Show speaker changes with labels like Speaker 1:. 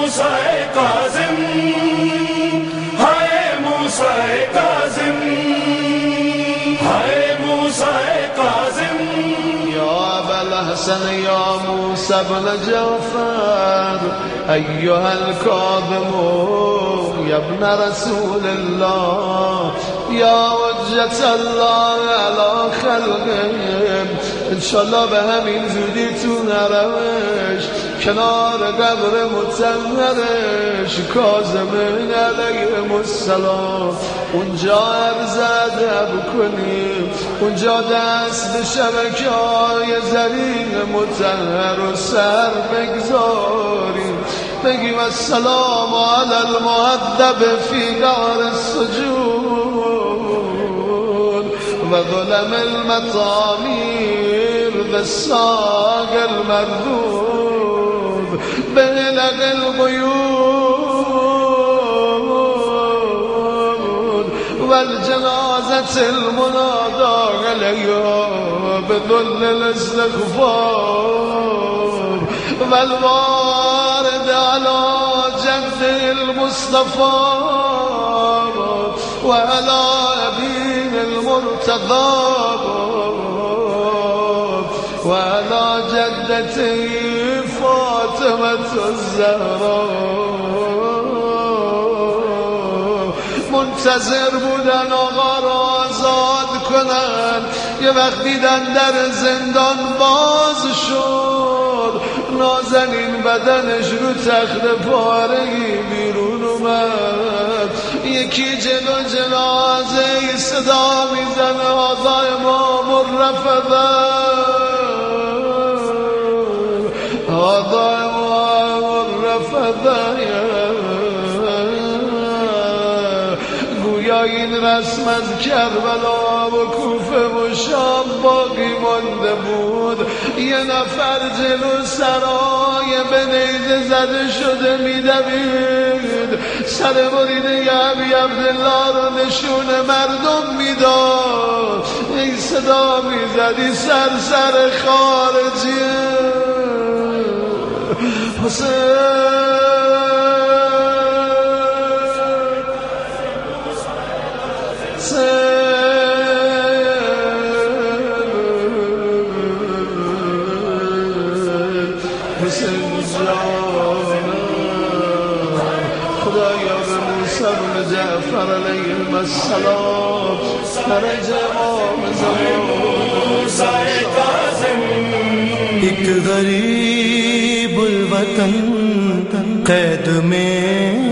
Speaker 1: موسی کاظم، ہائے موسی کاظم، ہائے موسی کاظم.
Speaker 2: يا أبا الحسن يا موسى بن جعفر أيها الكاظم يا ابن رسول الله يا حجة الله على خلقه. انشالله به همین زودی تو نروش کنار قبر مطهرش کاظم علیه السلام اونجا عرض ادب کنیم، اونجا دست به شبکه‌های زرین مطهر و سر بگذاریم، بگیم السلام علی المؤدب فی دار السجود و ظلم المطامیر و الساق المردود بلغ القیود و الجنازة المنادى علیها بذل الاستغفار و الوارد على جد المصطفى و على ابین المرتضى و على جدته فاطمة الزهراء. منتظر بودن آقا را آزاد کنن، یه وقت دیدن در زندان باز شد، نازنین بدنش رو تخت پاره‌ای بیرون اومد، یکی جلو جنازه صدا میزنه آقا امام الرفضه، آقا امام الرفضه. گویا این رسم از کربلا و کوفه و شام باقی مانده بود. یه نفر جلو سرای به نیزه زده شده میدوید، سر بریده ابی عبدالله رو نشون مردم میداد، این صدا میزدی سر خارجیه حسین. خدایا به موسی بن جعفر علیه السلام فرج امام زمان.
Speaker 3: ایک غریب الوطن قید میں